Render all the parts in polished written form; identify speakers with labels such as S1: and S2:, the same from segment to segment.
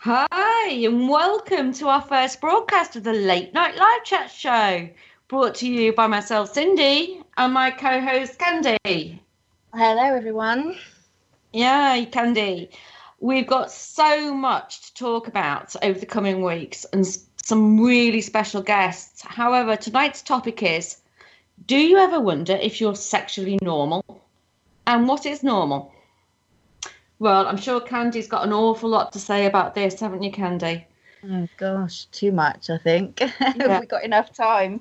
S1: Hi, and welcome to our first broadcast of the Late Night Live Chat Show, brought to you by myself, Cindy, and my co-host, Candy.
S2: Hello, everyone.
S1: Yay, Candy. We've got so much to talk about over the coming weeks and some really special guests. However, tonight's topic is, do you ever wonder if you're sexually normal? And what is normal? Well, I'm sure Candy's got an awful lot to say about this, haven't you, Candy?
S2: Oh, gosh, too much, I think.
S1: Yeah.
S2: Have we got enough time?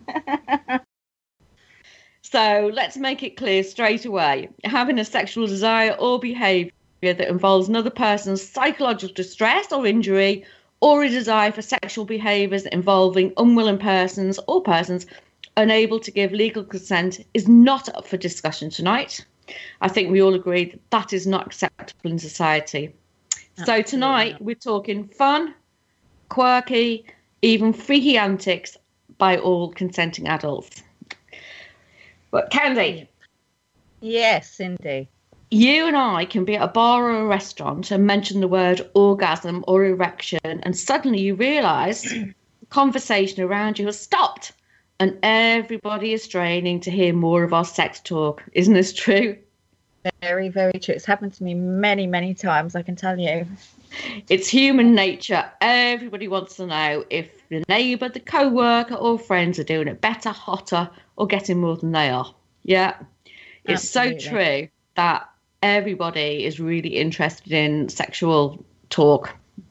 S1: So let's make it clear straight away. Having a sexual desire or behaviour that involves another person's psychological distress or injury, or a desire for sexual behaviours involving unwilling persons or persons unable to give legal consent is not up for discussion tonight. I think we all agree that that is not acceptable in society.
S2: Absolutely.
S1: So tonight we're talking fun, quirky, even freaky antics by all consenting adults. But Candy,
S2: Yes, Cindy.
S1: you and I can be at a bar or a restaurant and mention the word orgasm or erection, and suddenly you realise the conversation around you has stopped and everybody is straining to hear more of our sex talk. Isn't this true?
S2: Very, very true. It's happened to me many, many times, I can tell you.
S1: It's human nature. Everybody wants to know if the neighbour, the co-worker or friends are doing it better, hotter or getting more than they are. Yeah, it's
S2: Absolutely.
S1: so true that everybody is really interested in sexual talk.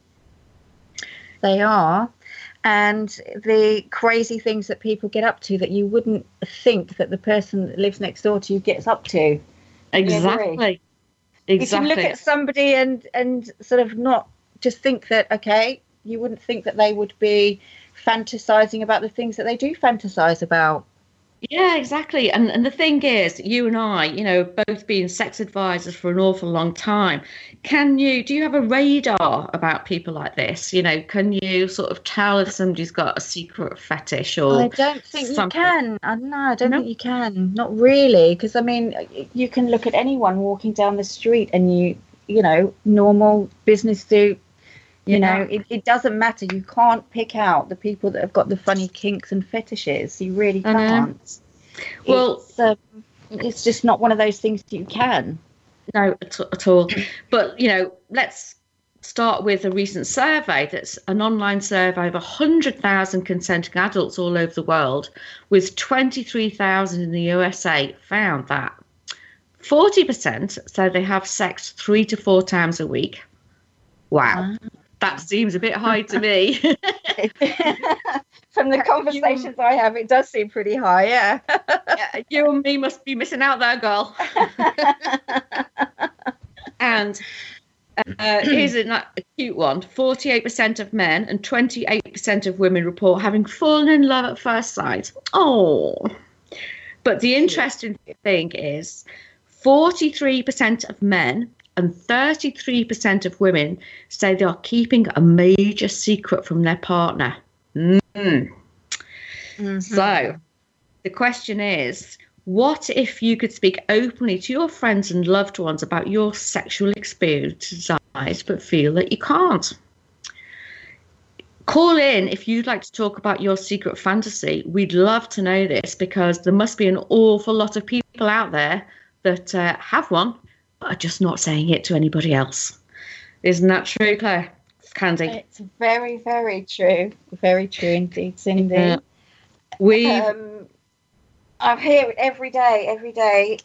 S2: They are. And the crazy things that people get up to that you wouldn't think that the person that lives next door to you gets up to.
S1: Exactly.
S2: You can look at somebody and sort of not just think that, okay, you wouldn't think that they would be fantasizing about the things that they do fantasize about.
S1: Yeah, exactly. And the thing is, you and I, both being sex advisors for an awful long time, do you have a radar about people like this? Can you sort of tell if somebody's got a secret fetish or
S2: I don't think
S1: something?
S2: you can. I don't
S1: No?
S2: think you can. Not really. Because, I mean, you can look at anyone walking down the street and normal business suit, it doesn't matter. You can't pick out the people that have got the funny kinks and fetishes. You really can't.
S1: Well,
S2: it's just not one of those things that you can.
S1: No, at all. But, let's start with a recent survey that's an online survey of 100,000 consenting adults all over the world, with 23,000 in the USA, found that 40% say they have sex 3 to 4 times a week. Wow. That seems a bit high to me.
S2: From the conversations I have, it does seem pretty high, yeah.
S1: Yeah, you and me must be missing out there, girl. And here's a cute one. 48% of men and 28% of women report having fallen in love at first sight. Oh. But the interesting thing is 43% of men and 33% of women say they are keeping a major secret from their partner. So the question is, what if you could speak openly to your friends and loved ones about your sexual experiences but feel that you can't? Call in if you'd like to talk about your secret fantasy. We'd love to know this, because there must be an awful lot of people out there that have one but are just not saying it to anybody else. Isn't that true, Claire? Candy?
S2: It's very, very true. Very true indeed, Cindy. I hear it every day.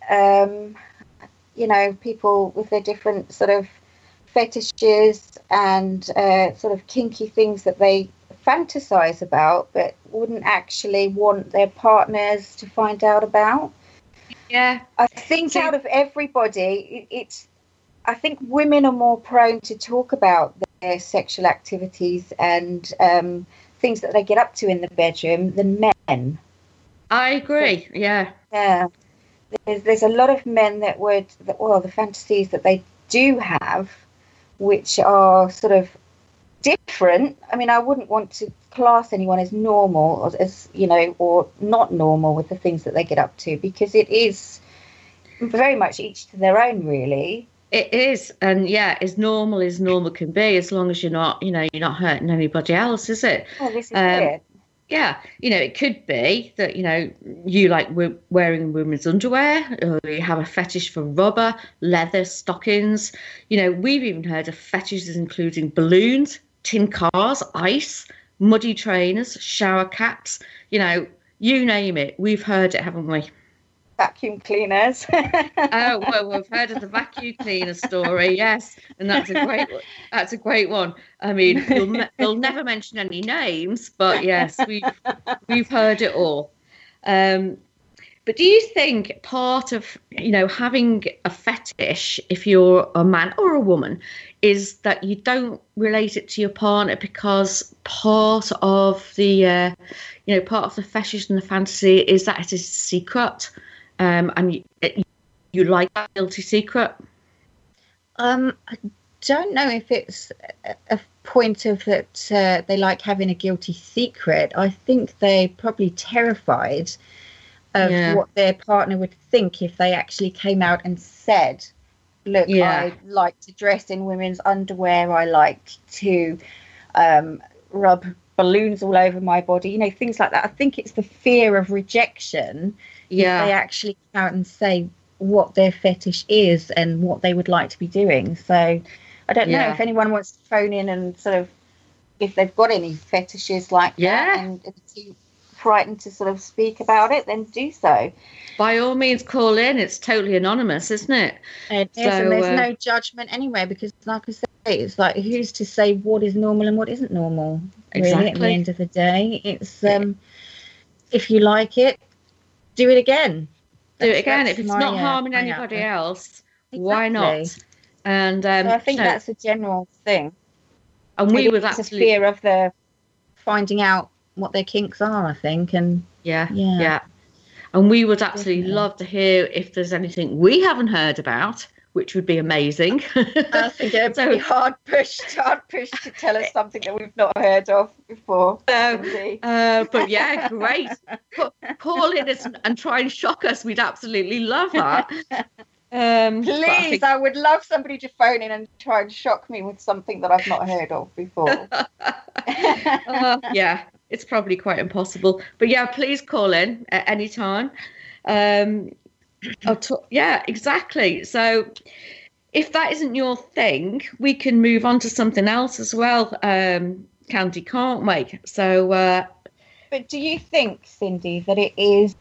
S2: People with their different sort of fetishes and sort of kinky things that they fantasize about but wouldn't actually want their partners to find out about.
S1: Yeah.
S2: I think out of everybody, I think women are more prone to talk about their sexual activities and things that they get up to in the bedroom than men.
S1: I agree. Yeah.
S2: Yeah. There's a lot of men the fantasies that they do have, which are sort of different. I mean, I wouldn't want to class anyone as normal or not normal with the things that they get up to, because it is very much each to their own, really.
S1: It is, and yeah, as normal can be, as long as you're not hurting anybody else, is it?
S2: Well, this is
S1: Um,
S2: it.
S1: yeah, it could be that you like wearing women's underwear, or you have a fetish for rubber, leather, stockings. We've even heard of fetishes including balloons, tin cars, ice, muddy trainers, shower caps. You name it, we've heard it, haven't we?
S2: Vacuum cleaners.
S1: Oh, well, we've heard of the vacuum cleaner story, yes, and that's a great one. That's a great one. I mean, we'll never mention any names, but yes, we've heard it all. But do you think part of having a fetish, if you're a man or a woman, is that you don't relate it to your partner because part of the part of the fetish and the fantasy is that it is secret? And you like that guilty secret?
S2: I don't know if it's a point of that they like having a guilty secret. I think they're probably terrified of what their partner would think if they actually came out and said, look, I like to dress in women's underwear. I like to rub balloons all over my body, things like that. I think it's the fear of rejection. If they actually come out and say what their fetish is and what they would like to be doing. So I don't know if anyone wants to phone in and sort of, if they've got any fetishes like that, and if they're too frightened to sort of speak about it, then do so.
S1: By all means, call in. It's totally anonymous, isn't it?
S2: It is, and there's no judgment anyway, because like I say, it's like, who's to say what is normal and what isn't normal?
S1: Exactly.
S2: Really, at the end of the day, it's if you like it, do it again.
S1: Do it again. If it's not harming anybody else, why not? And
S2: so I think that's a general thing.
S1: And we would actually
S2: fear of the finding out what their kinks are, I think. And
S1: yeah. And we would absolutely love to hear if there's anything we haven't heard about, which would be amazing.
S2: I think it would be hard pushed to tell us something that we've not heard of before.
S1: But yeah, great. Call in and try and shock us. We'd absolutely love that.
S2: Please, I would love somebody to phone in and try and shock me with something that I've not heard of before.
S1: Yeah, it's probably quite impossible. But yeah, please call in at any time. Yeah, exactly. So if that isn't your thing, we can move on to something else as well, Candy, can't we? So
S2: but do you think, Cindy, that it is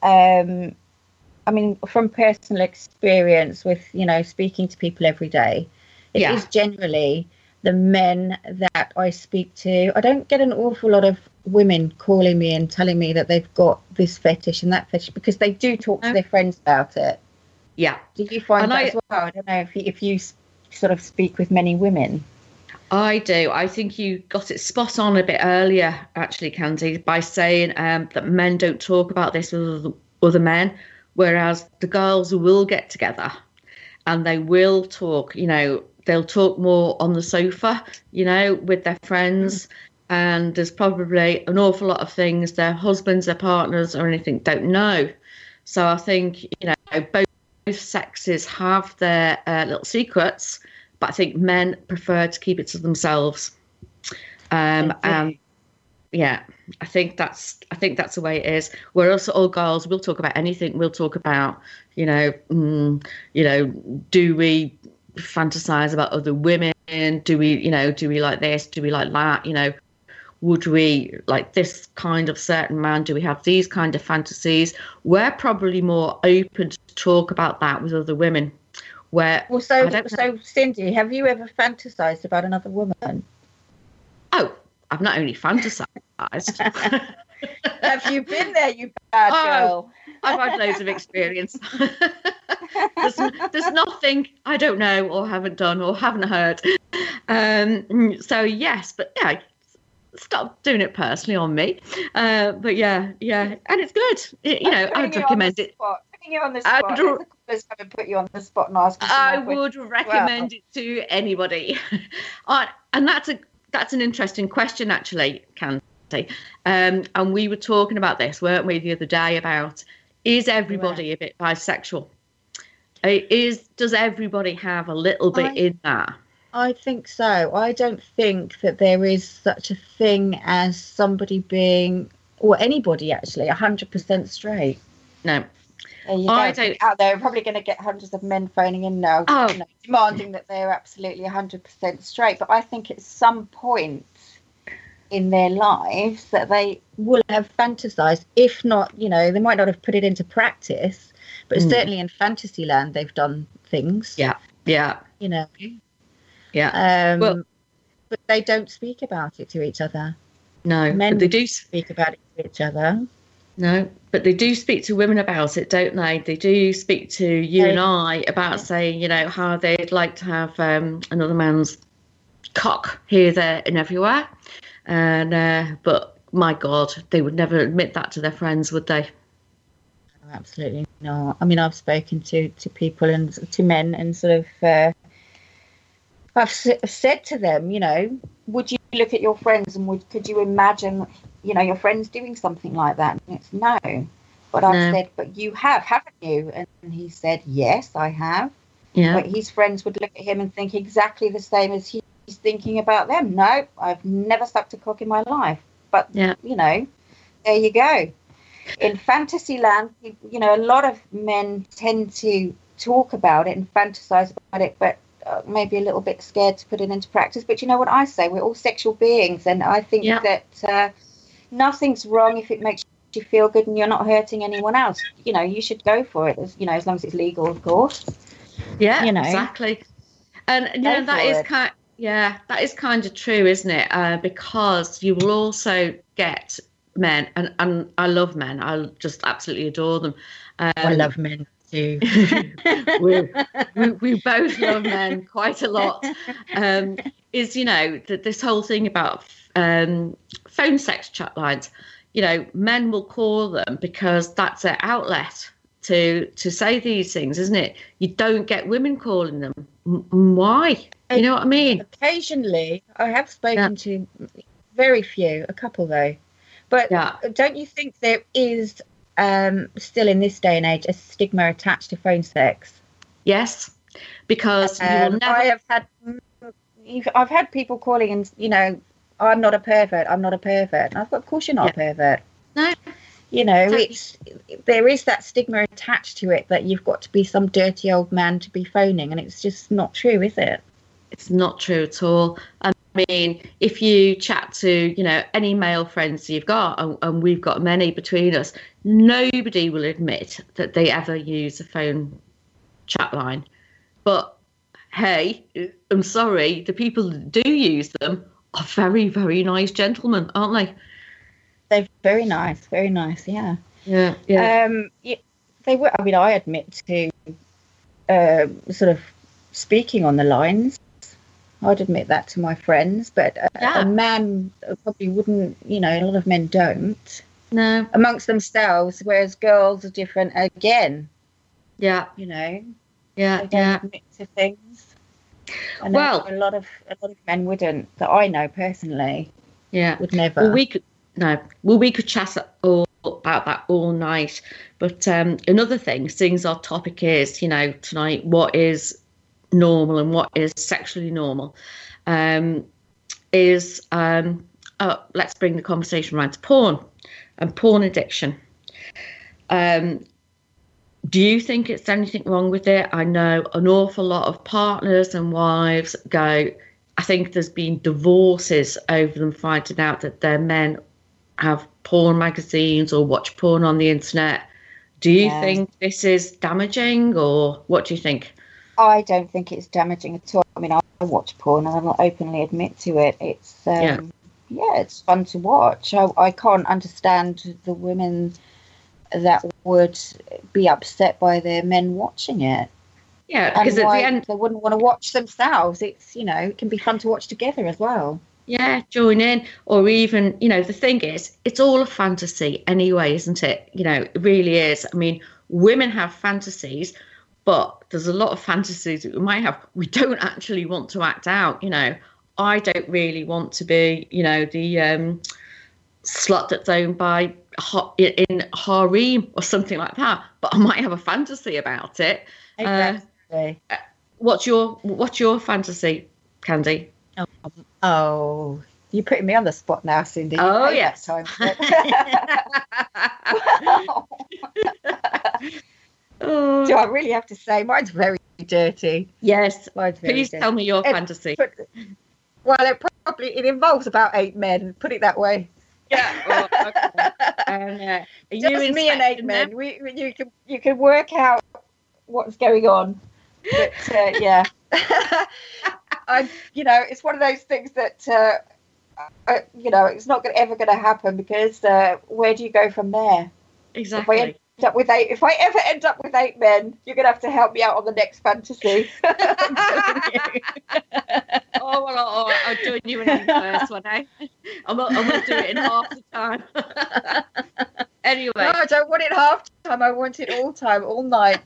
S2: I mean, from personal experience with speaking to people every day, it is generally the men that I speak to. I don't get an awful lot of women calling me and telling me that they've got this fetish and that fetish, because they do talk to their friends about it.
S1: Yeah.
S2: Do you find that as well? I don't know if you sort of speak with many women.
S1: I do. I think you got it spot on a bit earlier, actually, Candy, by saying that men don't talk about this with other men, whereas the girls will get together and they will talk, they'll talk more on the sofa, with their friends. And there's probably an awful lot of things their husbands, their partners or anything don't know. So I think, both sexes have their little secrets, but I think men prefer to keep it to themselves. And yeah, I think that's the way it is. Whereas all girls will talk about anything. We'll talk about, do we fantasize about other women? Do we like this? Do we like that? Would we like this kind of certain man? Do we have these kind of fantasies? We're probably more open to talk about that with other women.
S2: So Cindy, have you ever fantasized about another woman?
S1: Oh, I've not only fantasized.
S2: Have you been there, you bad girl?
S1: I've had loads of experience. There's nothing I don't know or haven't done or haven't heard. So yes, but yeah, stop doing it personally on me. But yeah, and it's good. I'd recommend it.
S2: Putting you on the spot. Haven't put you on the spot and ask.
S1: I would recommend it to anybody. And that's an interesting question, actually, Candy. And we were talking about this, weren't we, the other day, about is everybody a bit bisexual? Does everybody have a little bit in that?
S2: I think so. I don't think that there is such a thing as somebody being, or anybody actually, 100% straight.
S1: No.
S2: I don't. Out there, probably going to get hundreds of men phoning in now, demanding that they're absolutely 100% straight. But I think at some point in their lives that they will have fantasized, if not, they might not have put it into practice, but certainly in fantasy land they've done things.
S1: Yeah.
S2: Yeah. But they don't speak about it to each other.
S1: No,
S2: men
S1: but they do
S2: speak about it to each other.
S1: No, but they do speak to women about it, don't they? They do speak to you and I about saying, how they'd like to have another man's cock here, there, and everywhere. And but my God, they would never admit that to their friends, would they?
S2: Absolutely not. I mean, I've spoken to people and to men, and sort of. I've said to them, would you look at your friends and could you imagine, your friends doing something like that? And it's no. But I've said, but you have, haven't you? And he said, yes, I have.
S1: Yeah.
S2: But his friends would look at him and think exactly the same as he's thinking about them. No, I've never sucked a cock in my life. But, there you go. In fantasy land, a lot of men tend to talk about it and fantasize about it, but maybe a little bit scared to put it into practice. But you know what I say? We're all sexual beings, and I think that nothing's wrong if it makes you feel good and you're not hurting anyone else. You should go for it, as long as it's legal, of course.
S1: Yeah, exactly. And that is kind of true, isn't it? Because you will also get men, and I love men. I just absolutely adore them.
S2: I love men. We
S1: both love men quite a lot. Is this whole thing about phone sex chat lines? Men will call them because that's their outlet to say these things, isn't it? You don't get women calling them. Why? You know what I mean?
S2: Occasionally, I have spoken to very few, a couple though. But don't you think there is still in this day and age a stigma attached to phone sex?
S1: Yes, because
S2: I've had people calling and I'm not a pervert. And I've got, of course you're not a pervert.
S1: No,
S2: there is that stigma attached to it that you've got to be some dirty old man to be phoning, and it's just not true, is it?
S1: It's not true at all. I mean, if you chat to, any male friends you've got, and we've got many between us, nobody will admit that they ever use a phone chat line. But hey, I'm sorry, the people that do use them are very, very nice gentlemen, aren't they?
S2: They're very nice, yeah.
S1: Yeah.
S2: They were. I mean, I admit to sort of speaking on the lines. I'd admit that to my friends, but a man probably wouldn't, a lot of men don't.
S1: No.
S2: Amongst themselves, whereas girls are different again.
S1: Yeah.
S2: They
S1: don't
S2: admit to things. And a lot of men wouldn't, that I know personally.
S1: Yeah.
S2: Would never.
S1: Well, we could chat all about that all night. But another thing, seeing our topic is, tonight, what is normal and what is sexually normal, let's bring the conversation around to porn and porn addiction. Do you think it's anything wrong with it? I know an awful lot of partners and wives go, I think there's been divorces over them finding out that their men have porn magazines or watch porn on the internet. Do you think this is damaging, or what do you think?
S2: I don't think it's damaging at all. I mean, I watch porn and I will openly admit to it. It's it's fun to watch. I can't understand the women that would be upset by their men watching it.
S1: Yeah, because at the end
S2: they wouldn't want to watch themselves. It's it can be fun to watch together as well.
S1: Yeah, join in, or even the thing is, it's all a fantasy anyway, isn't it? It really is. I mean, women have fantasies. But there's a lot of fantasies that we might have. We don't actually want to act out. I don't really want to be, slut that's owned by in harem or something like that, but I might have a fantasy about it.
S2: Exactly.
S1: What's your fantasy, Candy?
S2: Oh, you're putting me on the spot now, Cindy.
S1: Oh, yes.
S2: Time.
S1: Oh.
S2: Do I really have to say? Mine's very dirty.
S1: Yes.
S2: Mine's very
S1: Please
S2: dirty.
S1: tell me your fantasy.
S2: Well, it involves about 8 men. Put it that way.
S1: Yeah. Well, okay. And
S2: just me and 8 men. You can work out what's going on. But yeah, it's one of those things that it's not ever going to happen, because where do you go from there?
S1: Exactly.
S2: If I ever end up with 8 men, you're going to have to help me out on the next fantasy.
S1: Oh, well, I'll join you in the first one, eh? I'm going to do it in half the time. Anyway.
S2: No, I don't want it half time. I want it all time, all night.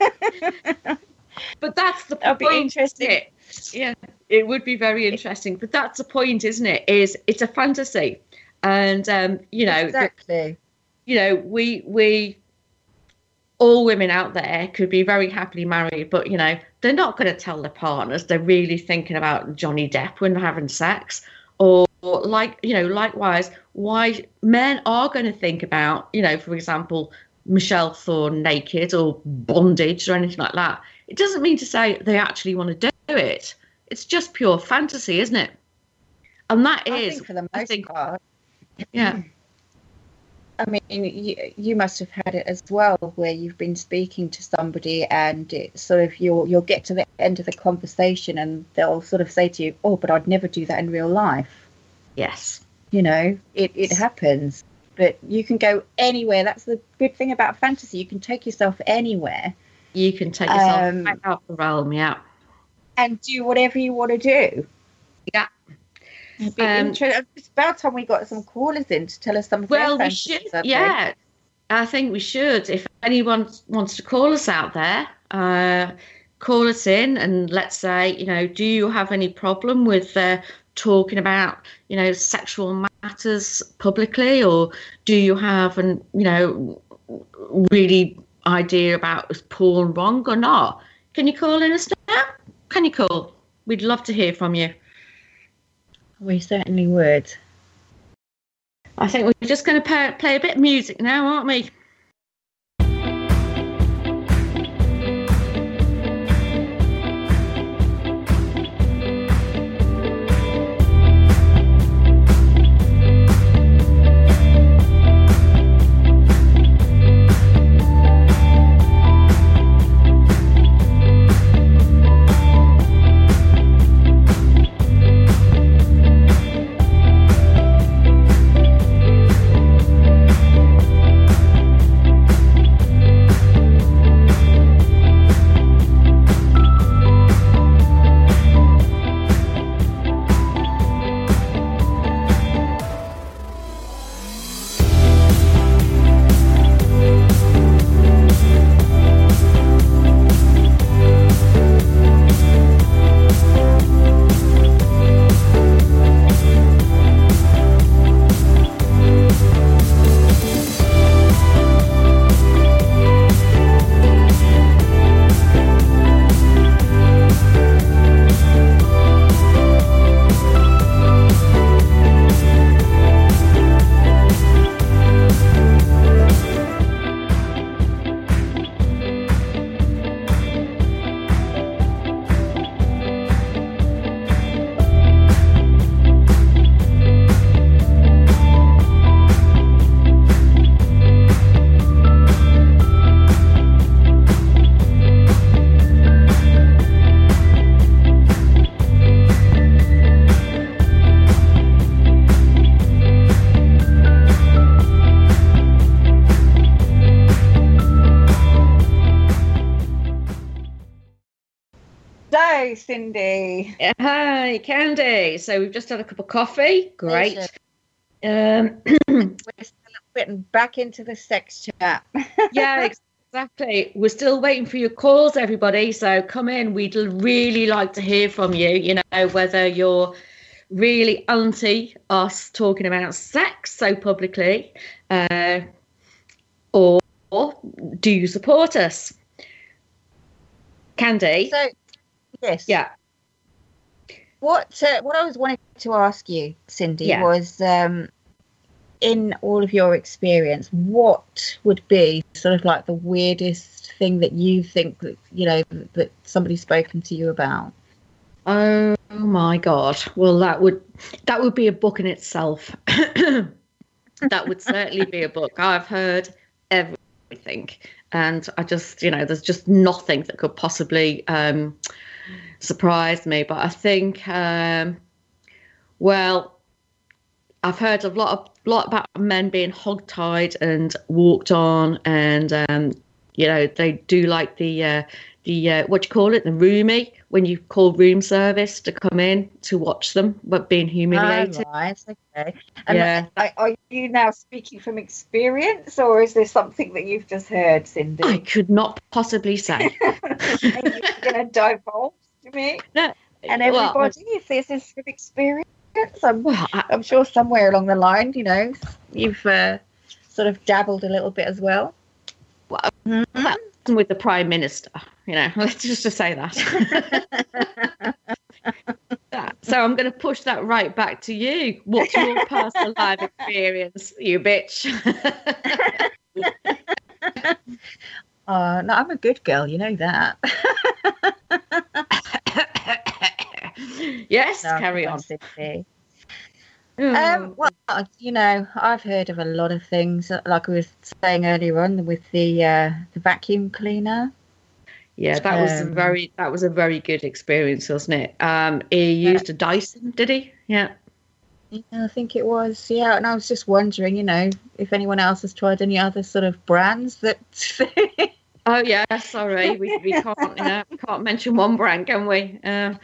S1: But that's the
S2: point. That'll be interesting.
S1: Yeah, it would be very interesting. But that's the point, isn't it? It's a fantasy. And,
S2: Exactly.
S1: We all women out there could be very happily married, but they're not going to tell their partners they're really thinking about Johnny Depp when they're having sex, or likewise, why men are going to think about, for example, Michelle Thorne naked or bondage or anything like that. It doesn't mean to say they actually want to do it. It's just pure fantasy, isn't it? And that
S2: I
S1: is,
S2: think for the most part.
S1: Yeah.
S2: I mean, you must have had it as well, where you've been speaking to somebody and it sort of you'll get to the end of the conversation and they'll sort of say to you, "Oh, but I'd never do that in real life."
S1: Yes.
S2: It happens, but you can go anywhere. That's the good thing about fantasy. You can take yourself anywhere.
S1: You can take yourself out of the realm, yeah,
S2: and do whatever you want to do.
S1: Yeah.
S2: It's about time we got some callers in to tell us some.
S1: Well, we should. Yeah, I think we should. If anyone wants to call us out there, call us in and let's say, do you have any problem with talking about, sexual matters publicly, or do you have really idea about is porn wrong or not? Can you call in us now? Can you call? We'd love to hear from you.
S2: We certainly would.
S1: I think we're just going to play a bit of music now, aren't we?
S2: Cindy.
S1: Hi, Candy. So we've just had a cup of coffee. Great.
S2: We're getting back into the sex chat.
S1: Yeah, exactly. We're still waiting for your calls, everybody. So come in. We'd really like to hear from you. Whether you're really anti us talking about sex so publicly, or do you support us? Candy?
S2: So, yes.
S1: Yeah.
S2: What I was wanting to ask you, Cindy, was in all of your experience, what would be sort of like the weirdest thing that you think that, you know, that somebody's spoken to you about?
S1: Oh my God. Well, that would be a book in itself. That would certainly be a book. I've heard everything. And I just, you know, there's just nothing that could possibly surprise me. But I think, well, I've heard a lot about men being hogtied and walked on, and you know, they do like the what do you call it, the roomie, when you call room service to come in to watch them but being humiliated.
S2: Oh, right, okay. And are you now speaking from experience, or is there something that you've just heard, Cindy?
S1: I could not possibly say.
S2: Are you going to divulge to me and everybody if this is from experience? I'm sure somewhere along the line, you know, you've sort of dabbled a little bit as well.
S1: Well, with the Prime Minister, you know, let's just say that. So I'm going to push that right back to you. What's your personal life experience, you bitch?
S2: No, I'm a good girl, you know that.
S1: Yes, no, carry on.
S2: Well, you know, I've heard of a lot of things, like I was saying earlier on with the vacuum cleaner.
S1: Yeah, that was a very good experience, wasn't it? He used a Dyson, did he? Yeah.
S2: Yeah, I think it was. Yeah, and I was just wondering, you know, if anyone else has tried any other sort of brands that.
S1: Oh yeah, sorry, we can't mention one brand, can we?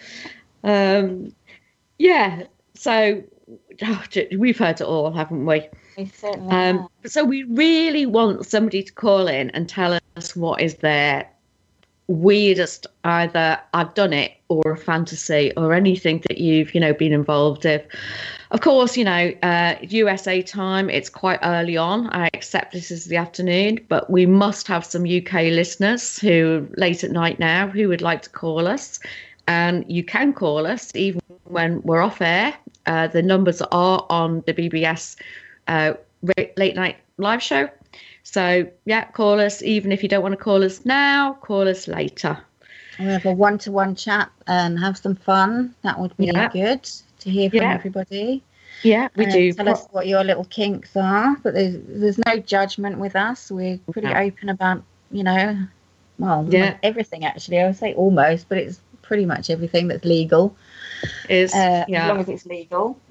S1: Yeah. So we've heard it all, haven't we?
S2: We certainly have.
S1: So we really want somebody to call in and tell us what is their weirdest, either I've done it or a fantasy or anything that you've, you know, been involved with. Of course, you know, USA time, it's quite early on. I accept this is the afternoon, but we must have some UK listeners who late at night now who would like to call us. And you can call us even when we're off air. The numbers are on the BBS late night live show. So, yeah, call us. Even if you don't want to call us now, call us later.
S2: We'll have a one-to-one chat and have some fun. That would be good to hear from everybody.
S1: Yeah, we do.
S2: Tell us what your little kinks are. But there's no judgment with us. We're pretty open about, you know, everything, actually. I would say almost, but it's pretty much everything that's legal. As long as it's legal.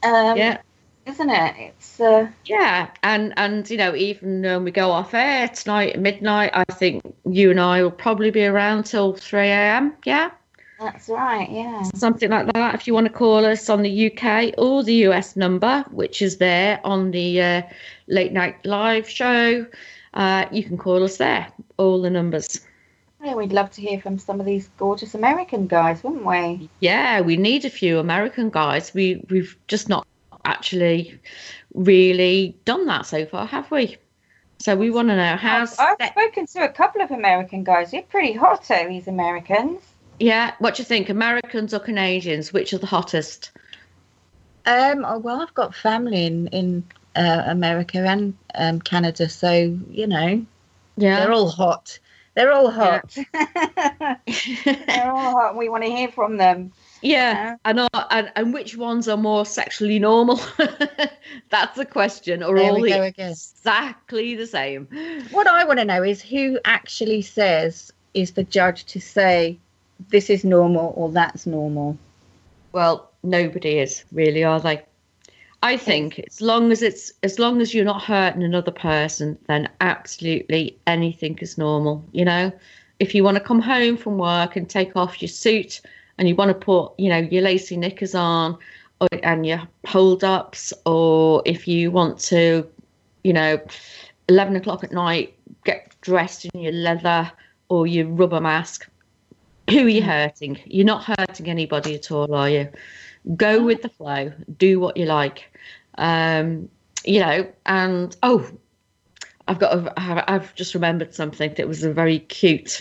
S2: Isn't it? It's
S1: and you know, even when we go off air tonight at midnight, I think you and I will probably be around till 3 a.m. Yeah,
S2: that's right. Yeah,
S1: something like that. If you want to call us on the UK or the US number, which is there on the late night live show, you can call us there. All the numbers.
S2: Yeah, we'd love to hear from some of these gorgeous American guys, wouldn't we?
S1: Yeah, we need a few American guys. We've just not actually really done that so far, have we? So we want to know how.
S2: I've spoken to a couple of American guys. They're pretty hot, these Americans.
S1: Yeah, what do you think, Americans or Canadians? Which are the hottest?
S2: Well, I've got family in America and Canada, so you know, they're all hot. They're all hot. Yeah. They're all hot. We want to hear from them.
S1: Yeah, and which ones are more sexually normal? That's the question. Or all exactly the same?
S2: What I want to know is who actually is the judge to say this is normal or that's normal?
S1: Well, nobody is really, are they? I think as long as you're not hurting another person, then absolutely anything is normal. You know, if you want to come home from work and take off your suit and you want to put, you know, your lacy knickers on and your hold-ups, or if you want to, you know, 11 o'clock at night, get dressed in your leather or your rubber mask, who are you hurting? You're not hurting anybody at all, are you? Go with the flow. Do what you like. You know, and I've just remembered something that was a very cute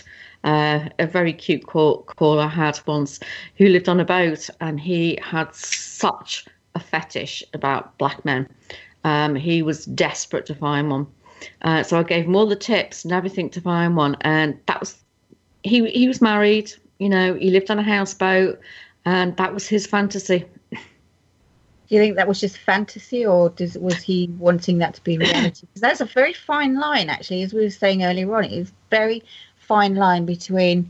S1: call I had once, who lived on a boat, and he had such a fetish about black men. He was desperate to find one. So I gave him all the tips and everything to find one, and that was he was married, you know, he lived on a houseboat, and that was his fantasy.
S2: Do you think that was just fantasy, or was he wanting that to be reality? Because that's a very fine line, actually, as we were saying earlier on. It's a very fine line between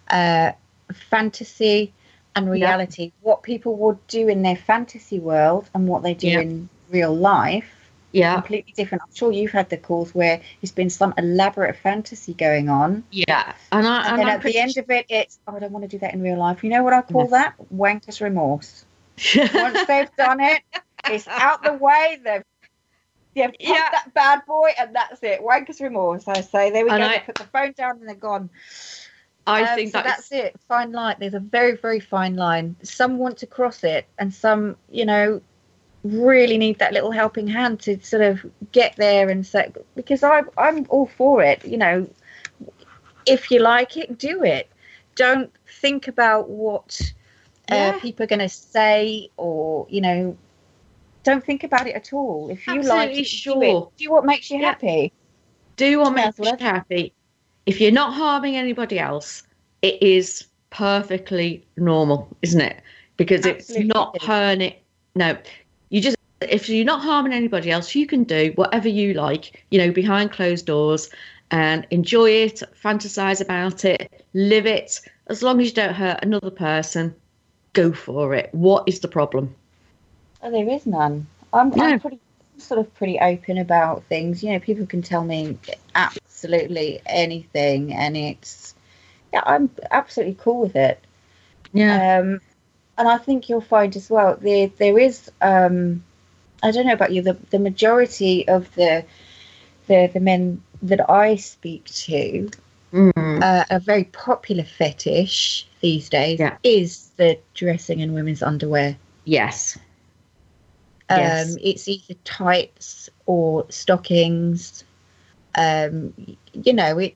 S2: fantasy and reality. Yeah. What people would do in their fantasy world and what they do in real life, completely different. I'm sure you've had the calls where there's been some elaborate fantasy going on.
S1: Yeah.
S2: And then at the end of it, it's, I don't want to do that in real life. You know what I call that? Wanker's remorse. Once they've done it, it's out the way. They've pumped that bad boy, and that's it. Wanker's remorse. I say, there we go. They put the phone down and they're gone.
S1: I think
S2: so that's it. Fine line. There's a very, very fine line. Some want to cross it, and some, you know, really need that little helping hand to sort of get there and say, because I'm all for it. You know, if you like it, do it. Don't think about what people are going to say, or, you know, don't think about it at all. If you like it, do what makes you happy.
S1: Do what makes you happy. If you're not harming anybody else, it is perfectly normal, isn't it? Because it's not hurting. No, if you're not harming anybody else, you can do whatever you like, you know, behind closed doors, and enjoy it, fantasize about it, live it. As long as you don't hurt another person, go for it. What is the problem?
S2: Oh, there is none. I'm pretty open about things. You know, people can tell me absolutely anything, and I'm absolutely cool with it.
S1: Yeah.
S2: And I think you'll find as well there is I don't know about you, the majority of the men that I speak to, a very popular fetish these days is the dressing in women's underwear.
S1: Yes.
S2: It's either tights or stockings. You know,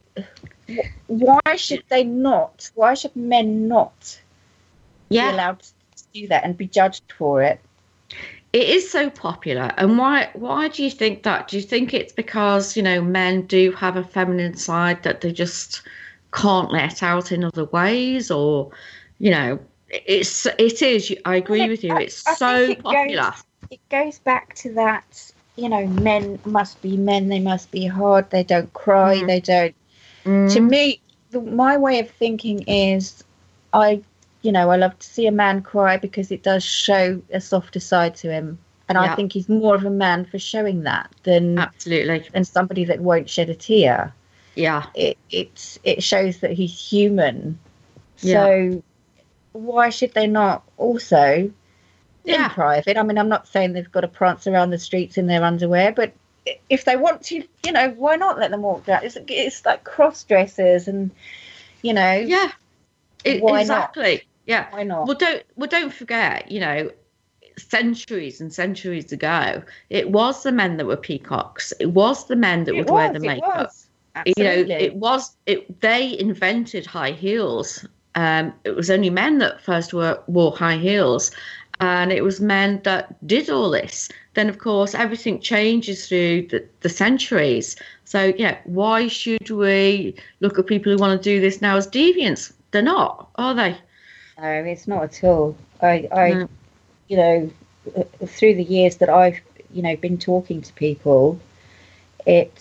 S2: why should they not? Why should men not be allowed to do that and be judged for it?
S1: It is so popular. And why do you think that? Do you think it's because, you know, men do have a feminine side that they just can't let out in other ways? Or, you know, it is. I agree with you. It's so popular.
S2: It goes back to that, you know, men must be men. They must be hard. They don't cry. They don't. To me, my way of thinking is, I love to see a man cry because it does show a softer side to him. And I think he's more of a man for showing that than somebody that won't shed a tear.
S1: Yeah.
S2: It shows that he's human. So why should they not also in private? I mean, I'm not saying they've got to prance around the streets in their underwear, but if they want to, you know, why not let them walk down? It's like cross dressers, and, you know.
S1: Yeah.
S2: Why
S1: exactly.
S2: Not?
S1: Yeah.
S2: Why not?
S1: Well, don't forget, you know, centuries and centuries ago, it was the men that were peacocks. It was the men that would wear the makeup.
S2: Absolutely.
S1: You know, they invented high heels. It was only men that first wore high heels, and it was men that did all this. Then, of course, everything changes through the centuries. So, yeah, why should we look at people who want to do this now as deviants? They're not, are they?
S2: No, it's not at all. I you know, through the years that I've, you know, been talking to people, it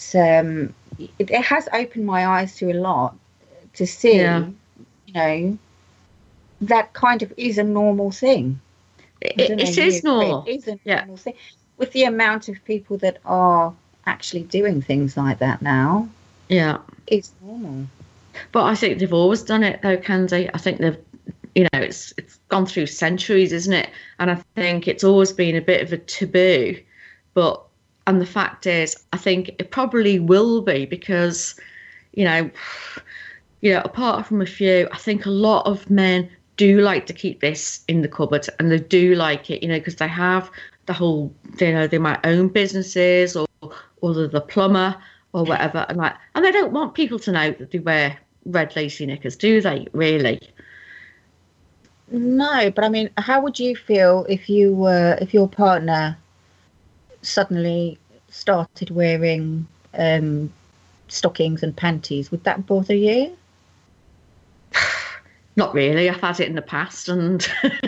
S2: has opened my eyes to a lot, to see, you know, that kind of is a normal thing.
S1: It is normal.
S2: It is a normal thing. With the amount of people that are actually doing things like that now, it's normal.
S1: But I think they've always done it, though, Candy. I think they've, you know, it's gone through centuries, isn't it? And I think it's always been a bit of a taboo. And the fact is, I think it probably will be because, you know, apart from a few, I think a lot of men do like to keep this in the cupboard, and they do like it, because they have the whole, they might own businesses, or they're the plumber or whatever, and they don't want people to know that they wear red lacy knickers, do they? Really?
S2: No, but I mean, how would you feel if your partner suddenly started wearing stockings and panties? Would that bother you?
S1: Not really. I've had it in the past, and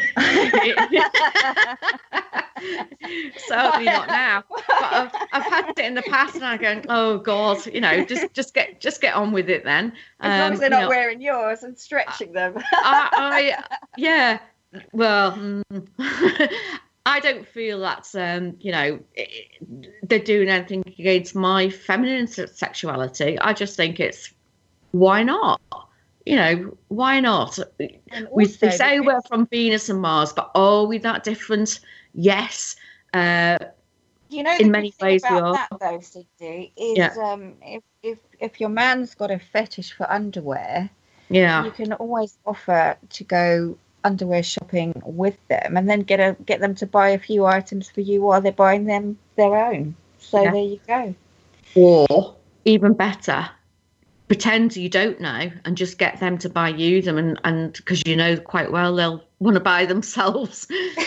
S1: certainly not now. But I've had it in the past, and I'm going, oh God, just get on with it then.
S2: As long as they're not wearing yours and stretching them.
S1: Yeah. Well, I don't feel that's they're doing anything against my feminine sexuality. I just think it's, why not? Why not? They say we're from Venus and Mars, but are we that different? Yes.
S2: In many ways we are. That though, Cindy, is if your man's got a fetish for underwear, you can always offer to go underwear shopping with them, and then get them to buy a few items for you while they're buying them their own. So there you go.
S1: Or even better, pretend you don't know and just get them to buy you them, and because quite well they'll want to buy themselves.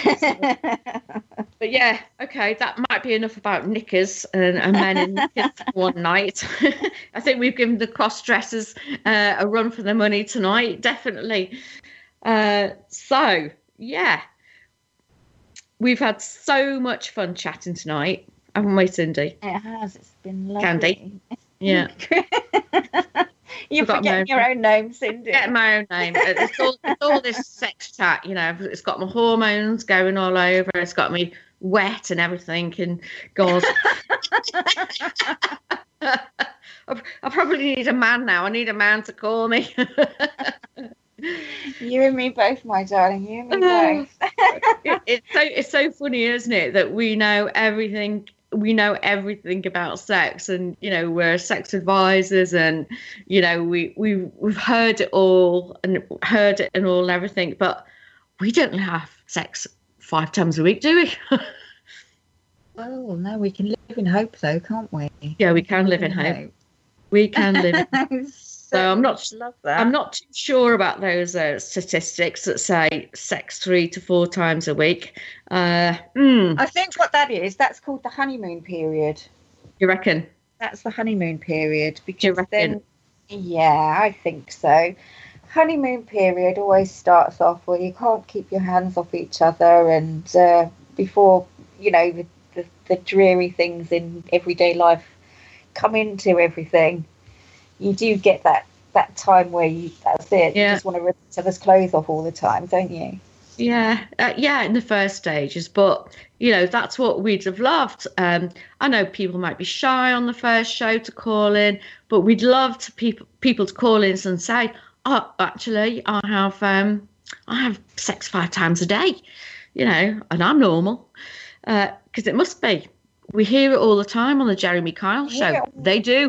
S1: But yeah, okay, that might be enough about knickers and men in knickers one night. I think we've given the cross-dressers a run for their money tonight, definitely. So yeah, we've had so much fun chatting tonight, haven't we, Cindy?
S2: It has. It's been lovely.
S1: Candy. Yeah.
S2: You're forgetting your own name, Cindy.
S1: Get my own name. It's all this sex chat, It's got my hormones going all over. It's got me wet and everything. And God, I probably need a man now. I need a man to call me.
S2: You and me both, my darling. You and me both.
S1: It's so funny, isn't it, that we know everything. We know everything about sex, and we're sex advisors, and we've heard it all and everything, but we don't have sex 5 times a week, do we?
S2: Well, no, we can live in hope, though, can't we?
S1: Yeah, we can live in hope. We can live in hope. So I'm not too sure about those statistics that say sex 3 to 4 times a week. I
S2: think what that is, that's called the honeymoon period.
S1: You reckon?
S2: That's the honeymoon period. Because
S1: you reckon?
S2: Yeah, I think so. Honeymoon period always starts off where you can't keep your hands off each other, and before the dreary things in everyday life come into everything. You do get that time where that's it.
S1: Yeah.
S2: You just want to rip each other's clothes off all the time, don't you?
S1: Yeah, in the first stages, but that's what we'd have loved. I know people might be shy on the first show to call in, but we'd love people to call in and say, "Oh, actually, I have sex 5 times a day," and I'm normal, because it must be. We hear it all the time on the Jeremy Kyle show. Yeah. They do.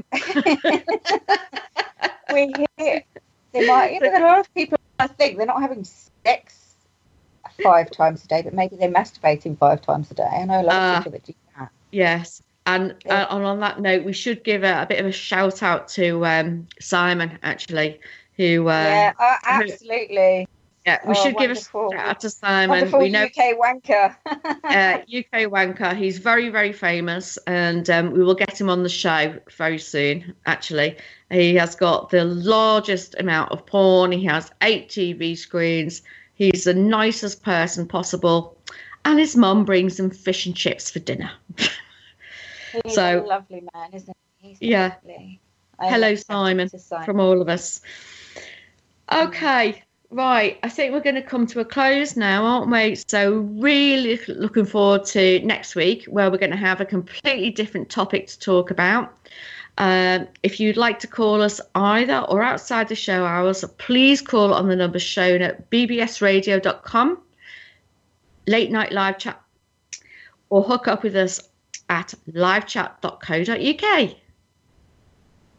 S2: We hear there are a lot of people, I think, they're not having sex 5 times a day, but maybe they're masturbating 5 times a day. I know a lot of people that do that.
S1: Yes. And on that note, we should give a bit of a shout out to Simon, actually, who...
S2: absolutely.
S1: Yeah, we should give a shout out to Simon.
S2: Wonderful UK wanker.
S1: UK wanker. He's very, very famous, and we will get him on the show very soon, actually. He has got the largest amount of porn. He has 8 TV screens. He's the nicest person possible. And his mum brings him fish and chips for dinner.
S2: He's a lovely man, isn't he? He's lovely.
S1: Hello, Simon, from all of us. Okay. Right, I think we're going to come to a close now, aren't we? So really looking forward to next week, where we're going to have a completely different topic to talk about. If you'd like to call us either or outside the show hours, please call on the numbers shown at bbsradio.com, late night live chat, or hook up with us at livechat.co.uk.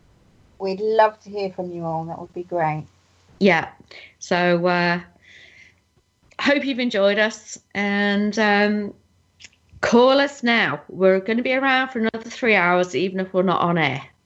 S2: We'd love to hear from you all. That would be great.
S1: Yeah. So hope you've enjoyed us, and call us now. We're going to be around for another 3 hours, even if we're not on air.